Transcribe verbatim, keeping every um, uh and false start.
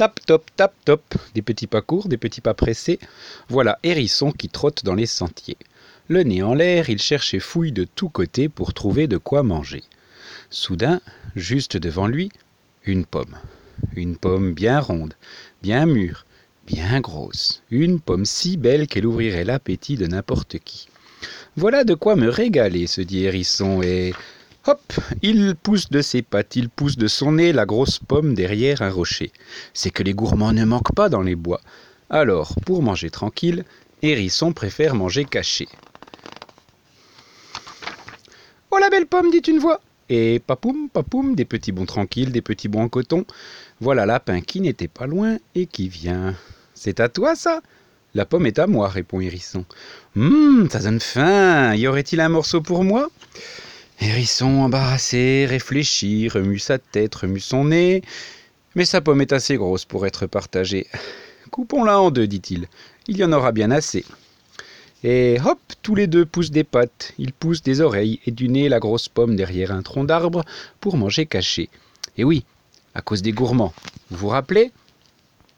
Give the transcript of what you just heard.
Tap, top, tap, top. Des petits pas courts, des petits pas pressés. Voilà Hérisson qui trotte dans les sentiers. Le nez en l'air, il cherche et fouille de tous côtés pour trouver de quoi manger. Soudain, juste devant lui, une pomme. Une pomme bien ronde, bien mûre, bien grosse. Une pomme si belle qu'elle ouvrirait l'appétit de n'importe qui. Voilà de quoi me régaler, se dit Hérisson, et hop, il pousse de ses pattes, il pousse de son nez la grosse pomme derrière un rocher. C'est que les gourmands ne manquent pas dans les bois. Alors, pour manger tranquille, Hérisson préfère manger caché. « Oh la belle pomme !» dit une voix. Et papoum, papoum, des petits bonds tranquilles, des petits bonds en coton. Voilà Lapin qui n'était pas loin et qui vient. « C'est à toi ça ?» ?»« La pomme est à moi, répond Hérisson. Hum, ça donne faim. Y aurait-il un morceau pour moi ? Hérisson, embarrassé, réfléchit, remue sa tête, remue son nez. Mais sa pomme est assez grosse pour être partagée. Coupons-la en deux, dit-il. Il y en aura bien assez. Et hop, tous les deux poussent des pattes. Ils poussent des oreilles et du nez la grosse pomme derrière un tronc d'arbre pour manger caché. Et oui, à cause des gourmands. Vous vous rappelez ?